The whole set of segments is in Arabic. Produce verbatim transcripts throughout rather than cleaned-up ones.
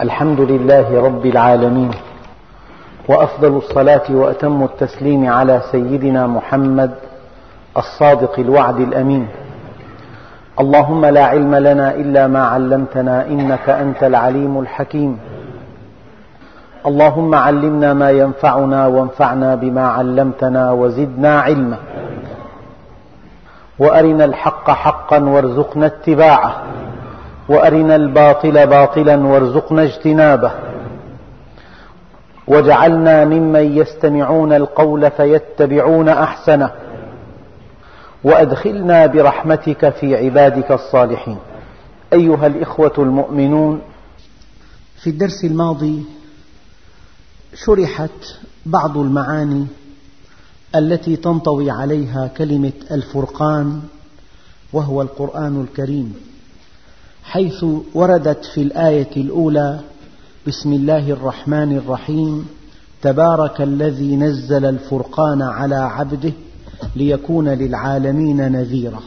الحمد لله رب العالمين، وأفضل الصلاة وأتم التسليم على سيدنا محمد الصادق الوعد الأمين. اللهم لا علم لنا إلا ما علمتنا إنك أنت العليم الحكيم. اللهم علمنا ما ينفعنا وانفعنا بما علمتنا وزدنا علما، وأرنا الحق حقا وارزقنا اتباعه، وأرنا الباطل باطلا وارزقنا اجتنابه، واجعلنا ممن يستمعون القول فيتبعون أحسنه، وأدخلنا برحمتك في عبادك الصالحين. أيها الإخوة المؤمنون، في الدرس الماضي شرحت بعض المعاني التي تنطوي عليها كلمة الفرقان، وهو القرآن الكريم، حيث وردت في الآية الأولى: بسم الله الرحمن الرحيم، تبارك الذي نزل الفرقان على عبده ليكون للعالمين نذيرا،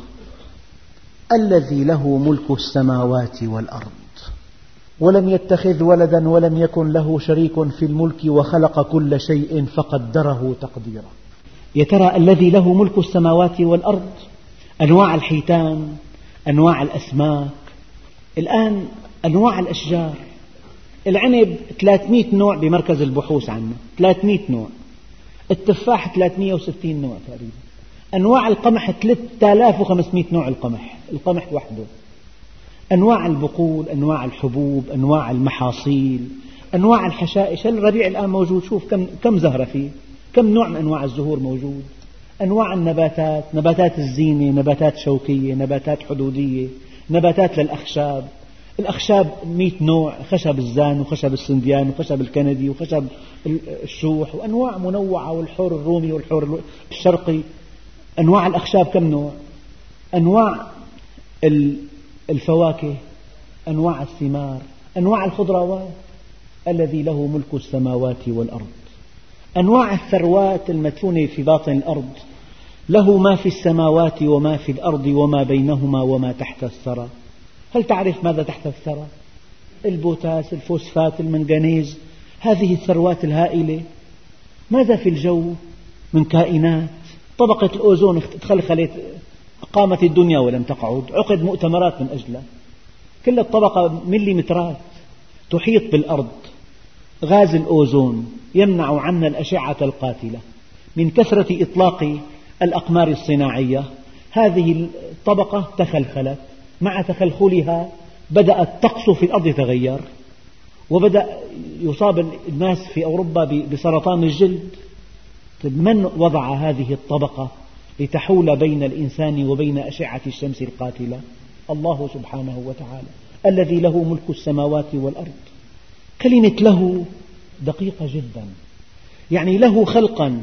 الذي له ملك السماوات والأرض ولم يتخذ ولدا ولم يكن له شريك في الملك وخلق كل شيء فقدره تقديرا. يا ترى الذي له ملك السماوات والأرض، أنواع الحيتان، أنواع الأسماك، الآن أنواع الأشجار. العنب ثلاثمئة نوع بمركز البحوث عنه، ثلاثمئة نوع. التفاح ثلاثمئة وستين نوع تقريبا. أنواع القمح ثلاثة آلاف وخمسمئة نوع. القمح القمح وحده. أنواع البقول، أنواع الحبوب، أنواع المحاصيل، أنواع الحشائش. الربيع الآن موجود، شوف كم كم زهرة فيه، كم نوع من أنواع الزهور موجود. أنواع النباتات، نباتات الزينة، نباتات شوكية، نباتات حدودية، نباتات للأخشاب. الأخشاب مئة نوع: خشب الزان، وخشب السنديان، وخشب الكندي، وخشب الشوح، وأنواع منوعة، والحور الرومي والحور الشرقي. أنواع الأخشاب كم نوع. أنواع الفواكه، أنواع الثمار، أنواع الخضروات. الذي له ملك السماوات والأرض. أنواع الثروات المدفونة في باطن الأرض، له ما في السماوات وما في الأرض وما بينهما وما تحت الثرى. هل تعرف ماذا تحت الثرى؟ البوتاس، الفوسفات، المنغنيز، هذه الثروات الهائلة. ماذا في الجو من كائنات؟ طبقة الأوزون تخلخلت، قامت الدنيا ولم تقعد، عقد مؤتمرات من أجلها. كل الطبقة مليمترات تحيط بالأرض. غاز الأوزون يمنع عنا الأشعة القاتلة من كثرة إطلاق الأقمار الصناعية. هذه الطبقة تخلخلت، مع تخلخلها بدأ الطقس في الأرض يتغير، وبدأ يصاب الناس في أوروبا بسرطان الجلد. من وضع هذه الطبقة لتحول بين الإنسان وبين أشعة الشمس القاتلة؟ الله سبحانه وتعالى، الذي له ملك السماوات والأرض. كلمة له دقيقة جدا، يعني له خلقا،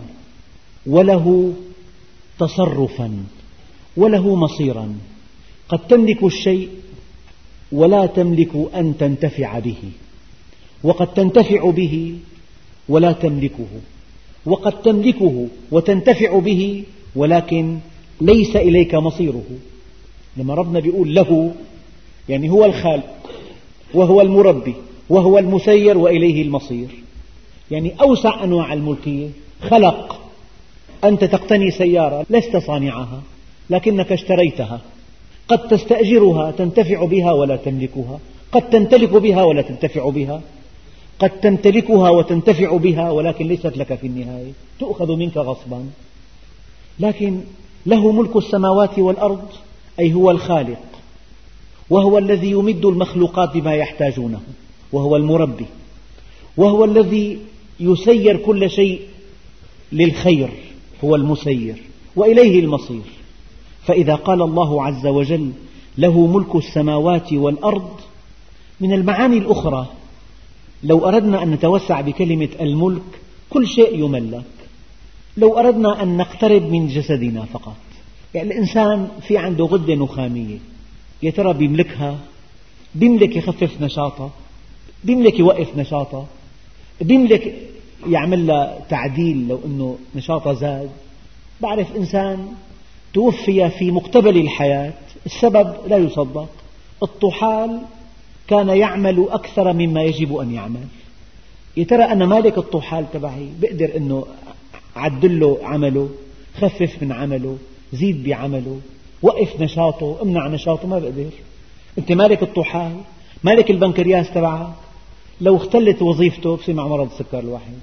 وله تصرفا، وله مصيرا. قد تملك الشيء ولا تملك أن تنتفع به، وقد تنتفع به ولا تملكه، وقد تملكه وتنتفع به ولكن ليس إليك مصيره. لما ربنا بيقول له، يعني هو الخالق وهو المربي وهو المسير وإليه المصير. يعني أوسع أنواع الملكية. خلق. أنت تقتني سيارة لست صانعها، لكنك اشتريتها. قد تستأجرها تنتفع بها ولا تملكها، قد تمتلك بها ولا تنتفع بها، قد تمتلكها وتنتفع بها ولكن ليست لك في النهاية، تؤخذ منك غصبا. لكن له ملك السماوات والأرض، أي هو الخالق، وهو الذي يمد المخلوقات بما يحتاجونه، وهو المربي، وهو الذي يسير كل شيء للخير، هو المسير، وإليه المصير. فإذا قال الله عز وجل له ملك السماوات والأرض، من المعاني الأخرى لو أردنا أن نتوسع بكلمة الملك، كل شيء يملك. لو أردنا أن نقترب من جسدنا فقط، يعني الإنسان في عنده غدة نخامية، يا ترى بيملكها؟ بيملك يخفف نشاطه، بيملك يوقف نشاطه، بيملك يعمل لها تعديل لو أنه نشاطه زاد. بعرف إنسان توفي في مقتبل الحياة، السبب لا يصدق، الطحال كان يعمل أكثر مما يجب أن يعمل. يا ترى أنا مالك الطحال تبعي بقدر أنه أعدل له عمله، خفف من عمله، زيد بعمله، وقف نشاطه، امنع نشاطه، ما بقدر. أنت مالك الطحال، مالك البنكرياس تبعك، لو اختلت وظيفته بصير مع مرض السكر الواحد.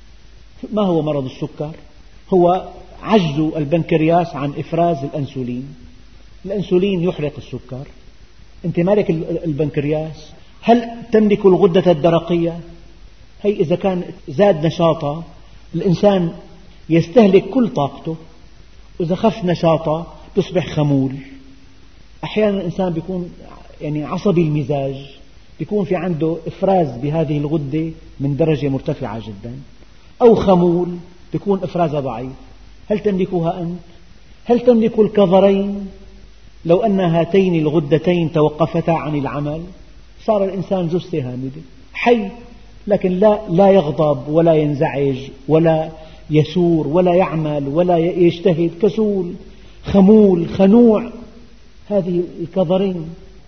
ما هو مرض السكر؟ هو عجز البنكرياس عن إفراز الأنسولين. الأنسولين يحرق السكر. أنت مالك البنكرياس. هل تملك الغدة الدرقية؟ هي إذا كان زاد نشاطه الإنسان يستهلك كل طاقته، وإذا خف نشاطه يصبح خمول. أحيانا الإنسان يكون يعني عصبي المزاج، يكون في عنده إفراز بهذه الغدة من درجة مرتفعة جدا، أو خمول يكون إفرازها ضعيف. هل تملكها أنت؟ هل تملك الكظرين؟ لو أن هاتين الغدتين توقفتا عن العمل صار الإنسان جثة هامدة، حي لكن لا لا يغضب ولا ينزعج ولا يسور ولا يعمل ولا يجتهد، كسول خمول خنوع. هذه الكظرين: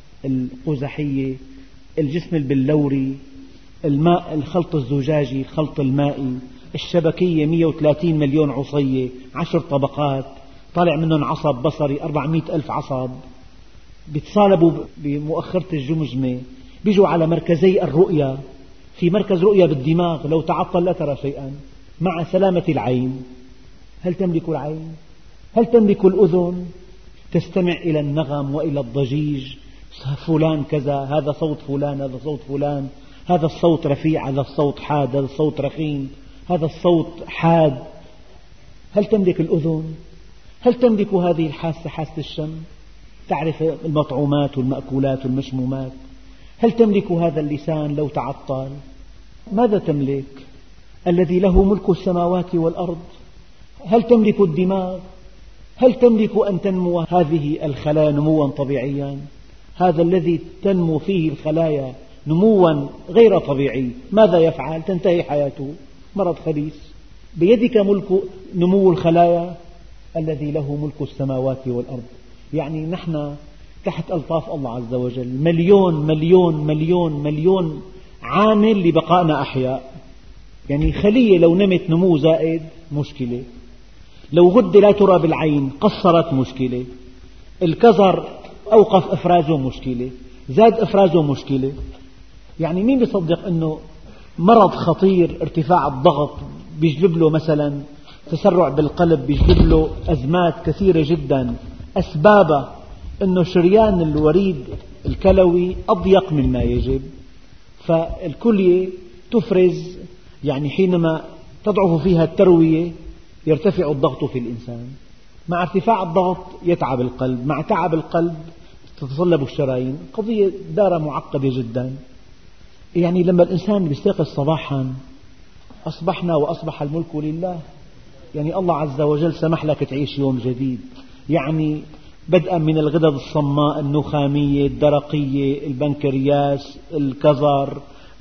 القزحية، الجسم البلوري، الماء، الخلط الزجاجي، الخلط المائي، الشبكية مئة وثلاثين مليون عصية، عشر طبقات، طالع منهم عصب بصري أربعمئة ألف عصب، بيتصالبوا بمؤخرة الجمجمة، بيجوا على مركزي الرؤية. في مركز رؤية بالدماغ، لو تعطل لا ترى شيئا، مع سلامة العين. هل تملك العين؟ هل تملك الأذن؟ تستمع إلى النغم وإلى الضجيج، فلان كذا، هذا صوت فلان، هذا صوت فلان، هذا الصوت رفيع، هذا الصوت حاد، هذا الصوت رخيم، هذا الصوت حاد. هل تملك الأذن؟ هل تملك هذه الحاسة، حاسة الشم، تعرف المطعومات والمأكولات والمشمومات؟ هل تملك هذا اللسان لو تعطل؟ ماذا تملك؟ الذي له ملك السماوات والأرض. هل تملك الدماغ؟ هل تملك أن تنمو هذه الخلايا نموا طبيعيا؟ هذا الذي تنمو فيه الخلايا نموا غير طبيعي ماذا يفعل؟ تنتهي حياته، مرض خبيث. بيدك ملك نمو الخلايا. الذي له ملك السماوات والأرض، يعني نحن تحت ألطاف الله عز وجل. مليون مليون مليون مليون عامل لبقائنا أحياء. يعني خلية لو نمت نمو زائد مشكلة، لو غدة لا ترى بالعين قصرت مشكلة، الكظر أوقف إفرازه مشكلة، زاد إفرازه مشكلة. يعني مين بيصدق أنه مرض خطير ارتفاع الضغط بيجلب له مثلا تسرع بالقلب، بيجلب له أزمات كثيرة جدا، أسبابه أنه شريان الوريد الكلوي أضيق مما يجب، فالكلية تفرز، يعني حينما تضعف فيها التروية يرتفع الضغط في الإنسان. مع ارتفاع الضغط يتعب القلب، مع تعب القلب تتصلب الشرايين. قضية دارة معقدة جدا. يعني لما الإنسان يستيقظ صباحا أصبحنا وأصبح الملك لله. يعني الله عز وجل سمح لك تعيش يوم جديد، يعني بدءا من الغدد الصماء، النخامية، الدرقية، البنكرياس، الكظر،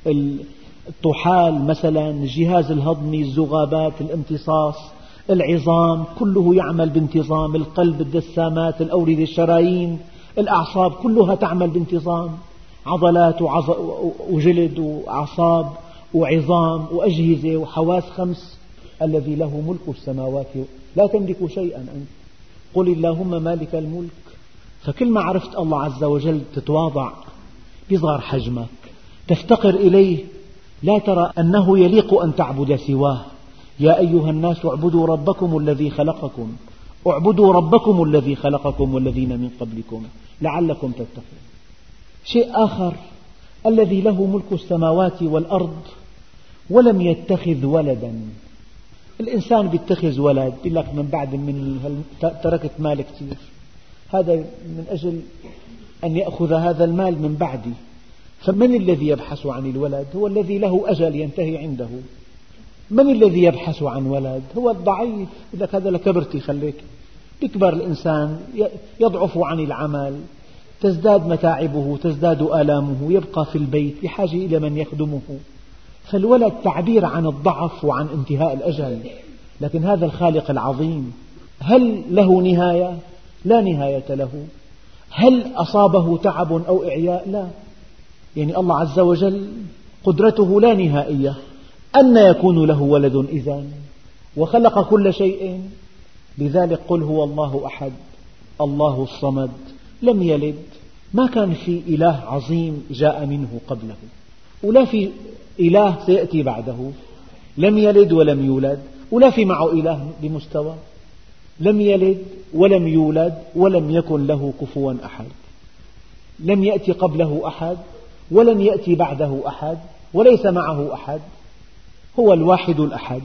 الطحال مثلا، الجهاز الهضمي، الذغابات، الامتصاص، العظام، كله يعمل بانتظام، القلب، الدسامات، الأوردة، الشرايين، الأعصاب كلها تعمل بانتظام، عضلات وجلد وأعصاب وعظام وأجهزة وحواس خمس. الذي له ملك السماوات، لا تملك شيئا أنت. قل اللهم مالك الملك. فكل ما عرفت الله عز وجل تتواضع، يصغر حجمك، تفتقر إليه، لا ترى أنه يليق أن تعبد سواه. يا أيها الناس اعبدوا ربكم الذي خلقكم، اعبدوا ربكم الذي خلقكم والذين من قبلكم لعلكم تتقون. شيء آخر: الذي له ملك السماوات والأرض ولم يتخذ ولدا. الإنسان بيتخذ ولد، يقول لك من بعد مني تركت مال كثير، هذا من أجل أن يأخذ هذا المال من بعدي. فمن الذي يبحث عن الولد؟ هو الذي له أجل ينتهي عنده. من الذي يبحث عن ولد؟ هو الضعيف، يقول لك هذا لكبرتي خليك. يكبر الإنسان، يضعف عن العمل، تزداد متاعبه، تزداد آلامه، يبقى في البيت بحاجة إلى من يخدمه. فالولد تعبير عن الضعف وعن انتهاء الأجل. لكن هذا الخالق العظيم هل له نهاية؟ لا نهاية له. هل أصابه تعب أو إعياء؟ لا. يعني الله عز وجل قدرته لا نهائية، أن يكون له ولد إذن؟ وخلق كل شيء. لذلك قل هو الله أحد الله الصمد لم يلد. ما كان في إله عظيم جاء منه قبله، ولا في إله سيأتي بعده. لم يلد ولم يولد، ولا في معه إله بمستوى. لم يلد ولم يولد ولم يكن له كفوا أحد. لم يأتي قبله أحد ولم يأتي بعده أحد وليس معه أحد، هو الواحد الأحد.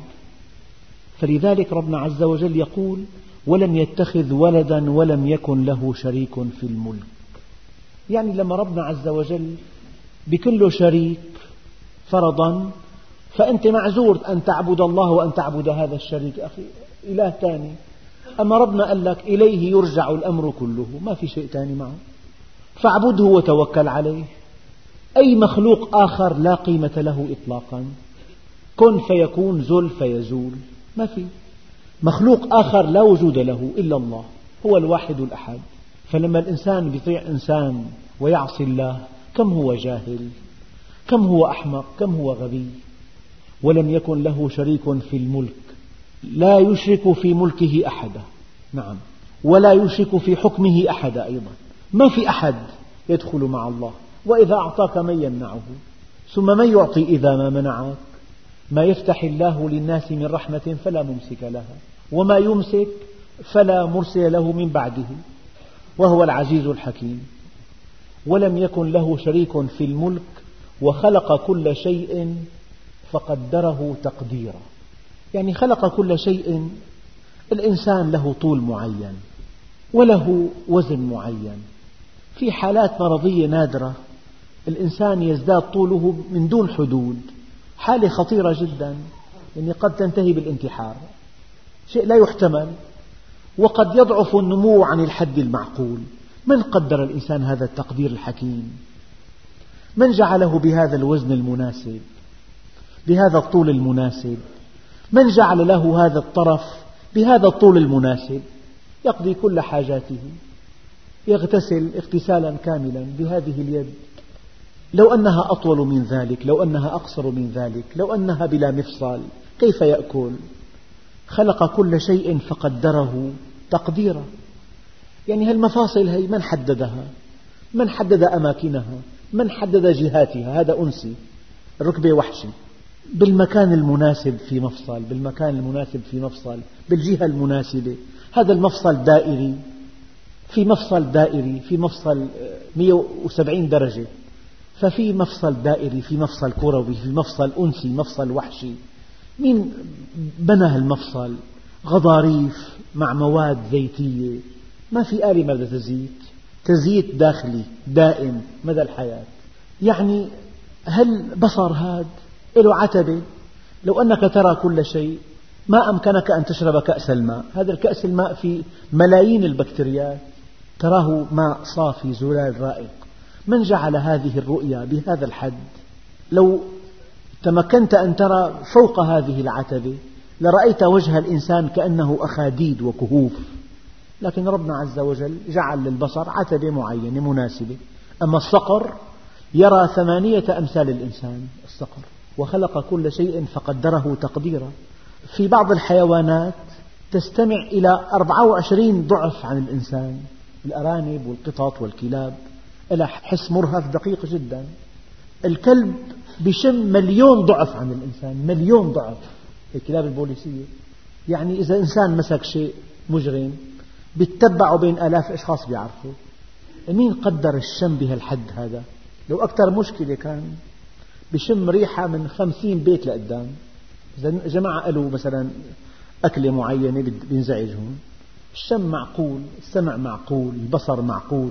فلذلك ربنا عز وجل يقول ولم يتخذ ولدا ولم يكن له شريك في الملك. يعني لما ربنا عز وجل بكل شريك فرضا، فأنت معذور أن تعبد الله وأن تعبد هذا الشريك أخي إله ثاني. أما ربنا قال لك إليه يرجع الأمر كله، ما في شيء ثاني معه، فاعبده وتوكل عليه. أي مخلوق آخر لا قيمة له إطلاقا. كن فيكون، زل فيزول، ما في مخلوق آخر لا وجود له إلا الله، هو الواحد الأحد. فلما الإنسان يطيع إنسان ويعصي الله، كم هو جاهل، كم هو أحمق، كم هو غبي. ولم يكن له شريك في الملك، لا يشرك في ملكه أحدا، نعم، ولا يشرك في حكمه أحدا أيضا. ما في أحد يدخل مع الله. وإذا أعطاك من يمنعه؟ ثم من يعطي إذا ما منعك؟ ما يفتح الله للناس من رحمة فلا ممسك لها، وما يمسك فلا مرسل له من بعده، وهو العزيز الحكيم. ولم يكن له شريك في الملك وخلق كل شيء فقدره تقديرا. يعني خلق كل شيء. الإنسان له طول معين وله وزن معين. في حالات مرضية نادرة الإنسان يزداد طوله من دون حدود، حالة خطيرة جدا، يعني قد تنتهي بالانتحار، شيء لا يحتمل. وقد يضعف النمو عن الحد المعقول. من قدر الإنسان هذا التقدير الحكيم؟ من جعله بهذا الوزن المناسب، بهذا الطول المناسب؟ من جعل له هذا الطرف بهذا الطول المناسب؟ يقضي كل حاجاته، يغتسل اغتسالا كاملا بهذه اليد. لو أنها أطول من ذلك، لو أنها أقصر من ذلك، لو أنها بلا مفصل، كيف يأكل؟ خلق كل شيء فقدره تقديرا. يعني هالمفاصل هي من حددها؟ من حدد أماكنها؟ من حدد جهاتها؟ هذا أنسي. الركبة وحشي، بالمكان المناسب في مفصل، بالمكان المناسب في مفصل، بالجهة المناسبة. هذا المفصل دائري، في مفصل دائري، في مفصل مئة وسبعين درجة، ففي مفصل دائري، في مفصل كروي، في مفصل أنسي، مفصل وحشي. مين بنى هالمفصل؟ غضاريف مع مواد زيتية. ما في آلة مادة تزييت، تزييت داخلي دائم مدى الحياة. يعني هالبصر هذا له عتبة. لو أنك ترى كل شيء ما أمكنك أن تشرب كأس الماء. هذا الكأس الماء فيه ملايين البكتيريات، تراه ماء صافي زلال رائق. من جعل هذه الرؤية بهذا الحد؟ لو تمكنت أن ترى فوق هذه العتبة لرأيت وجه الإنسان كأنه أخاديد وكهوف. لكن ربنا عز وجل جعل للبصر عتبة معينة مناسبة. أما الصقر يرى ثمانية أمثال الإنسان الصقر. وخلق كل شيء فقدره تقديرا. في بعض الحيوانات تستمع إلى أربعة وعشرين ضعف عن الإنسان. الأرانب والقطط والكلاب لها حس مرهف دقيق جدا. الكلب بشم مليون ضعف عن الإنسان، مليون ضعف. الكلاب البوليسية يعني إذا إنسان مسك شيء مجرم بيتبعوا بين آلاف أشخاص بيعرفوا. مين قدر الشم بهالحد هذا؟ لو أكثر مشكلة كان بشم ريحة من خمسين بيت لقدام. إذا جماعة قالوا مثلا أكلة معينة بينزعجهم. الشم معقول، السمع معقول، البصر معقول،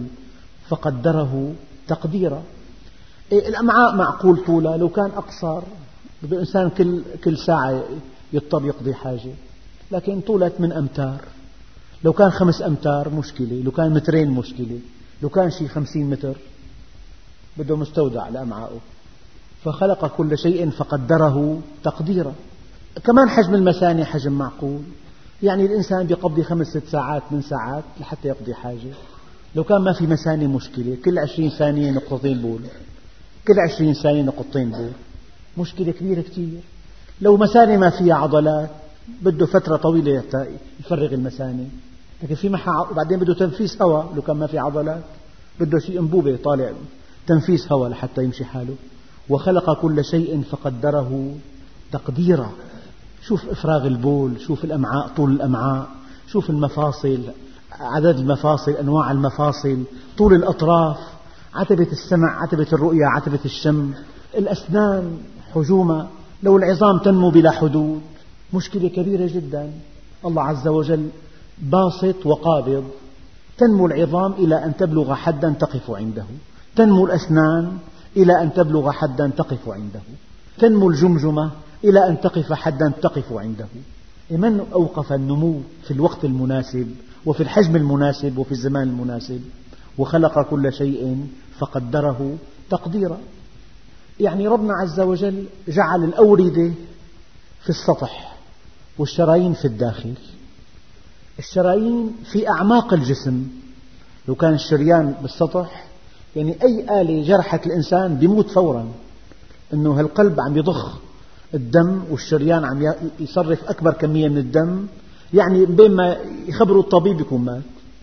فقدره تقديرا. الأمعاء معقول طولها، لو كان أقصر بده الإنسان كل كل ساعة يضطر يقضي حاجة. لكن طولها من أمتار، لو كان خمس أمتار مشكلة، لو كان مترين مشكلة، لو كان شيء خمسين متر بده مستودع لأمعائه. فخلق كل شيء فقدره تقديرا. كمان حجم المثاني حجم معقول. يعني الإنسان بيقضي خمس ست ساعات من ساعات لحتى يقضي حاجة. لو كان ما في مثاني مشكلة، كل عشرين ثانية نقطتين بول. كل عشرين ثانية نقطتين بول، مشكلة كبيرة كتير. لو مثانة ما فيها عضلات بده فترة طويلة حتى يفرغ المثانة، لكن في محا وبعدين بده تنفيس هواء. لو كان ما في عضلات بده شيء أنبوبة طالع تنفيس هواء لحتى يمشي حاله. وخلق كل شيء فقدره تقديرا. شوف إفراغ البول، شوف الأمعاء، طول الأمعاء، شوف المفاصل، عدد المفاصل، أنواع المفاصل، طول الأطراف، عتبة السمع، عتبة الرؤية، عتبة الشم، الأسنان، حجومها. لو العظام تنمو بلا حدود مشكلة كبيرة جدا. الله عز وجل باسط وقابض، تنمو العظام إلى أن تبلغ حدا تقف عنده، تنمو الأسنان إلى أن تبلغ حدا تقف عنده، تنمو الجمجمة إلى أن تقف حدا تقف عنده. من أوقف النمو في الوقت المناسب وفي الحجم المناسب وفي الزمان المناسب؟ وخلق كل شيء فقدره تقديرا. يعني ربنا عز وجل جعل الأوردة في السطح والشرايين في الداخل. الشرايين في أعماق الجسم. لو كان الشريان بالسطح يعني أي آلة جرحت الإنسان بيموت فورا، إنه هالقلب عم يضخ الدم والشريان عم يصرف أكبر كمية من الدم، يعني بين ما يخبروا الطبيب يكون مات.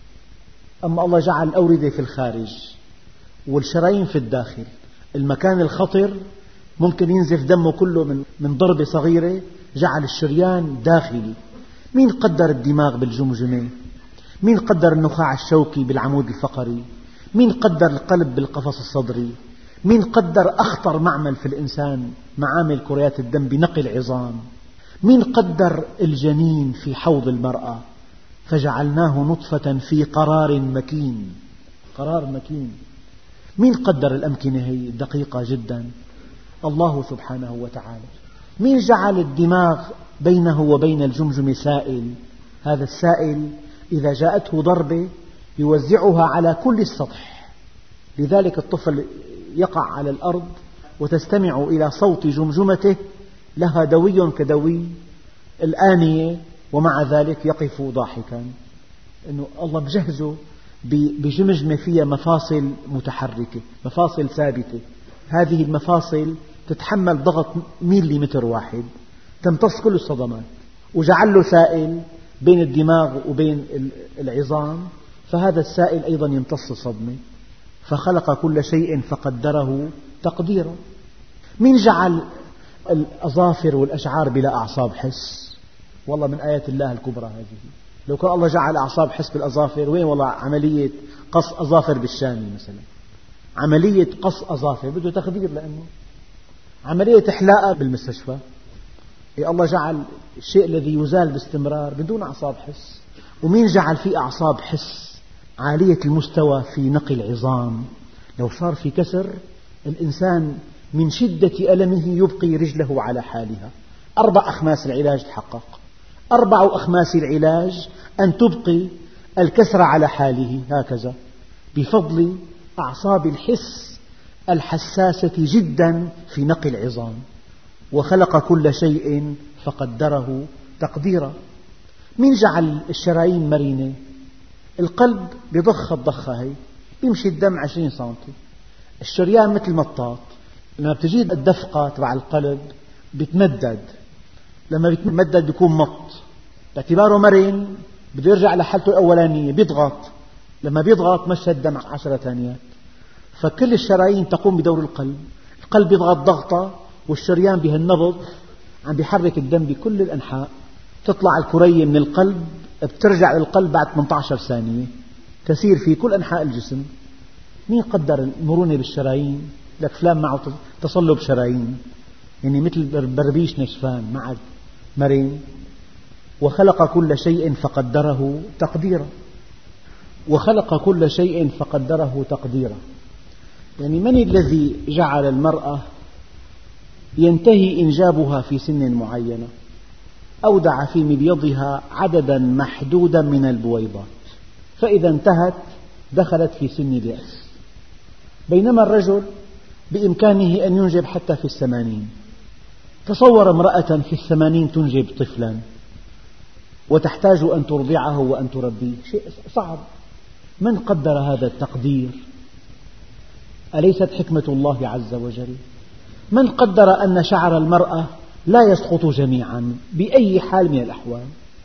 أما الله جعل الأوردة في الخارج والشرايين في الداخل. المكان الخطر ممكن ينزف دمه كله من من ضربة صغيرة، جعل الشريان داخلي. مين قدر الدماغ بالجمجمة؟ مين قدر النخاع الشوكي بالعمود الفقري؟ مين قدر القلب بالقفص الصدري؟ مين قدر أخطر معمل في الإنسان، معامل كريات الدم بنقل العظام؟ مين قدر الجنين في حوض المرأة؟ فجعلناه نطفة في قرار مكين. قرار مكين. مين قدر الأمكنة هي الدقيقة جدا؟ الله سبحانه وتعالى. مين جعل الدماغ بينه وبين الجمجمة سائل؟ هذا السائل إذا جاءته ضربة يوزعها على كل السطح. لذلك الطفل يقع على الأرض وتستمع إلى صوت جمجمته لها دوي كدوي الآنية، ومع ذلك يقف ضاحكا. إنه الله بجهزه بجمجمة فيها مفاصل متحركة، مفاصل ثابتة. هذه المفاصل تتحمل ضغط ميليمتر واحد، تمتص كل الصدمات. وجعل له سائل بين الدماغ وبين العظام، فهذا السائل أيضا يمتص الصدمة. فخلق كل شيء فقدره تقديرا. من جعل الأظافر والأشعار بلا أعصاب حس؟ والله من آيات الله الكبرى هذه. لو كان الله جعل أعصاب حس بالأظافر، وين والله عملية قص أظافر بالشام مثلا؟ عملية قص أظافر بده تخدير، لأنه عملية إحلاء بالمستشفى. إيه الله جعل الشيء الذي يزال باستمرار بدون أعصاب حس. ومين جعل فيه أعصاب حس عالية المستوى في نقل العظام؟ لو صار في كسر الإنسان من شدة ألمه يبقي رجله على حالها. أربع أخماس العلاج تحقق. أربع أخماس العلاج أن تبقي الكسر على حاله هكذا بفضل أعصاب الحس الحساسة جدا في نقل العظام. وخلق كل شيء فقدره تقديرا. من جعل الشرايين مرنة؟ القلب بضخ الضخة هي، بيمشي الدم عشرين سنتي. الشريان مثل مطاط، لما بتجي الدفقة تبع القلب بيتمدد، لما بيتمدد بيكون مط، باعتباره مرن بده يرجع لحالته الأولانية، بيضغط، لما بيضغط مشى الدم عشر ثانيات. فكل الشرايين تقوم بدور القلب. القلب يضغط ضغطة والشريان بهالنبض عم بيحرك الدم بكل الأنحاء. تطلع الكرية من القلب بترجع للقلب بعد ثمانية عشر ثانية، تسير في كل أنحاء الجسم. مين قدر المرونة بالشرايين؟ لك فلان معه تصلب شرايين، يعني مثل بربيش نشفان، معك مرن. وخلق كل شيء فقدره تقديرا. وخلق كل شيء فقدره تقديرا. يعني من الذي جعل المرأة ينتهي إنجابها في سن معينة؟ أودع في مبيضها عددا محدودا من البويضات، فإذا انتهت دخلت في سن اليأس. بينما الرجل بإمكانه أن ينجب حتى في الثمانين. تصور امرأة في الثمانين تنجب طفلا وتحتاج أن ترضعه وأن تربيه، شيء صعب. من قدر هذا التقدير؟ أليست حكمة الله عز وجل؟ من قدر أن شعر المرأة لا يسقط جميعا بأي حال من الأحوال؟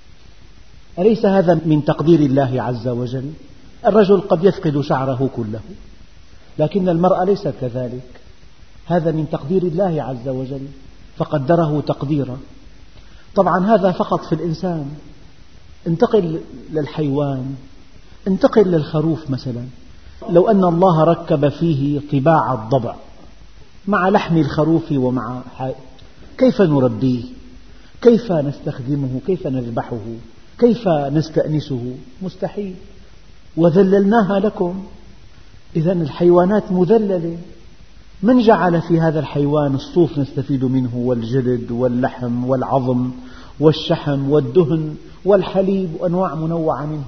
أليس هذا من تقدير الله عز وجل؟ الرجل قد يفقد شعره كله، لكن المرأة ليست كذلك. هذا من تقدير الله عز وجل، فقدره تقديرا. طبعا هذا فقط في الإنسان. انتقل للحيوان، انتقل للخروف مثلا. لو أن الله ركب فيه طباع الضبع مع لحم الخروف ومع حي... كيف نربيه؟ كيف نستخدمه؟ كيف نذبحه؟ كيف نستأنسه؟ مستحيل. وذللناها لكم. إذن الحيوانات مذللة. من جعل في هذا الحيوان الصوف نستفيد منه، والجلد واللحم والعظم والشحم والدهن والحليب وأنواع منوعة منه،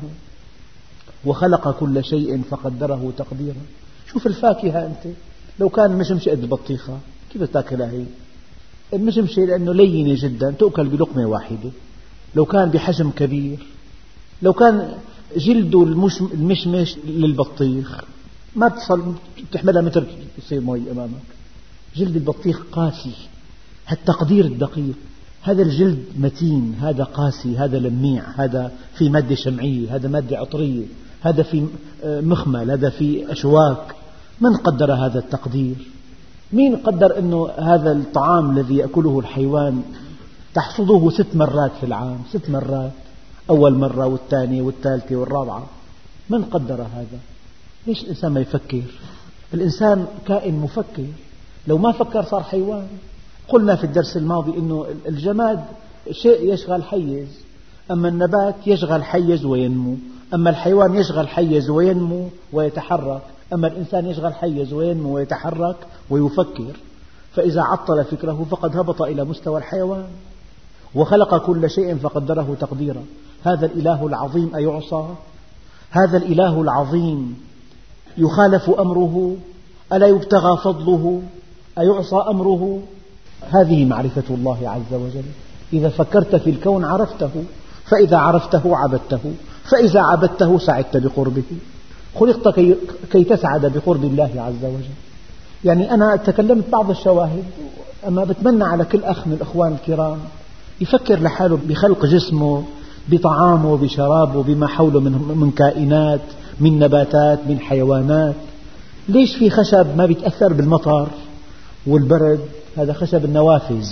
وخلق كل شيء فقدره تقديرا. شوف الفاكهة أنت، لو كان مشمشة قد البطيخة كيف تأكلها هي؟ المشمشة لأنه لينة جدا تؤكل بلقمة واحدة. لو كان بحجم كبير، لو كان جلد المشمش للبطيخ ما تصل تحملها متر تصير مي أمامك. جلد البطيخ قاسي، هالتقدير الدقيق. هذا الجلد متين، هذا قاسي، هذا لميع، هذا في مادة شمعية، هذا مادة عطرية، هذا في مخمل، هذا في أشواك. من قدر هذا التقدير؟ مين قدر أنه هذا الطعام الذي يأكله الحيوان تحصده ست مرات في العام؟ ست مرات، أول مرة والثانية والثالثة والرابعة. من قدر هذا؟ ليش الإنسان ما يفكر؟ الإنسان كائن مفكر. لو ما فكر صار حيوان. قلنا في الدرس الماضي أنه الجماد شيء يشغل حيز، أما النبات يشغل حيز وينمو، أما الحيوان يشغل حيز وينمو ويتحرك، أما الإنسان يشغل حيز وينمو ويتحرك ويفكر. فإذا عطل فكره فقد هبط إلى مستوى الحيوان. وخلق كل شيء فقدره تقديرا. هذا الإله العظيم أيعصى؟ هذا الإله العظيم يخالف أمره؟ ألا يبتغى فضله؟ أيعصى أمره؟ هذه معرفة الله عز وجل. إذا فكرت في الكون عرفته، فإذا عرفته عبدته، فإذا عبدته سعدت بقربه. خلقت كي, كي تسعد بقرب الله عز وجل. يعني أنا تكلمت بعض الشواهد، أما بتمنى على كل أخ من الأخوان الكرام يفكر لحاله بخلق جسمه، بطعامه، بشرابه، بما حوله من كائنات، من نباتات، من حيوانات. ليش في خشب ما بيتأثر بالمطر والبرد؟ هذا خشب النوافذ.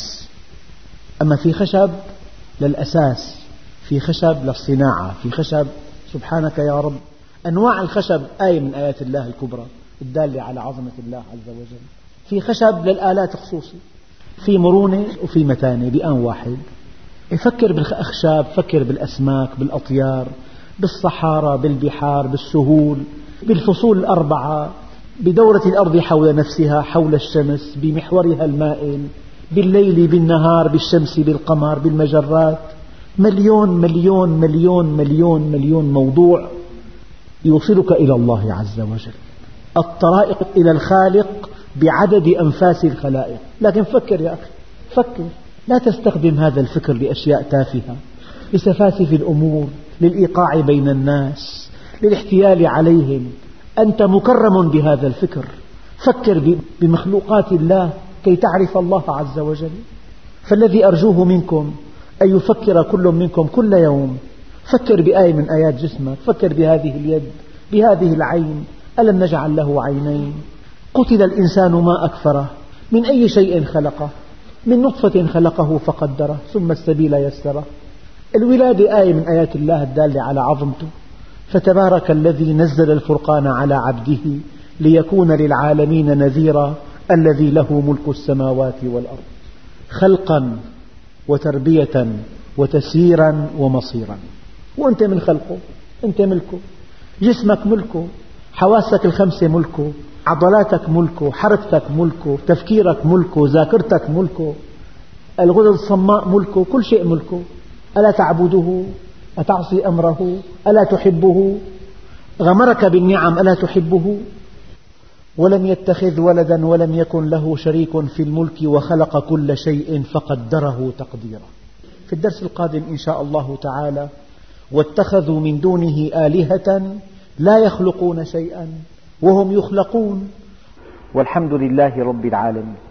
أما في خشب للأساس، في خشب للصناعة، في خشب. سبحانك يا رب. أنواع الخشب آية من آيات الله الكبرى الدالة على عظمة الله عز وجل. في خشب للآلات خصوصي، في مرونة وفي متانة بآن واحد. يفكر بالأخشاب، فكر بالأسماك، بالأطيار، بالصحارى، بالبحار، بالسهول، بالفصول الأربعة، بدورة الأرض حول نفسها، حول الشمس، بمحورها المائل، بالليل بالنهار، بالشمس بالقمر، بالمجرات. مليون مليون مليون مليون مليون موضوع يوصلك إلى الله عز وجل. الطرائق إلى الخالق بعدد أنفاس الخلائق. لكن فكر يا أخي، فكر. لا تستخدم هذا الفكر لأشياء تافهة، لسفاسف الأمور، للإيقاع بين الناس، للاحتيال عليهم. أنت مكرم بهذا الفكر. فكر بمخلوقات الله كي تعرف الله عز وجل. فالذي أرجوه منكم أن يفكر كل منكم كل يوم. فكر بآية من آيات جسمك، فكر بهذه اليد، بهذه العين. ألم نجعل له عينين؟ قتل الإنسان ما أكفره. من أي شيء خلقه؟ من نطفة خلقه فقدره، ثم السبيل يسره. الولادة آية من آيات الله الدالة على عظمته. فتبارك الذي نزل الفرقان على عبده ليكون للعالمين نذيرا الذي له ملك السماوات والأرض، خلقا وتربية وتسييرا ومصيرا. وأنت من خلقه، أنت ملكه. جسمك ملكه، حواسك الخمسة ملكه، عضلاتك ملكه، حركتك ملكه، تفكيرك ملكه، ذاكرتك ملكه، الغدد الصماء ملكه، كل شيء ملكه. ألا تعبده؟ أتعصي أمره؟ ألا تحبه؟ غمرك بالنعم، ألا تحبه؟ ولم يتخذ ولدا ولم يكن له شريك في الملك وخلق كل شيء فقدره تقديرا. في الدرس القادم إن شاء الله تعالى: واتخذوا من دونه آلهة لا يخلقون شيئا وهم يخلقون والحمد لله رب العالمين.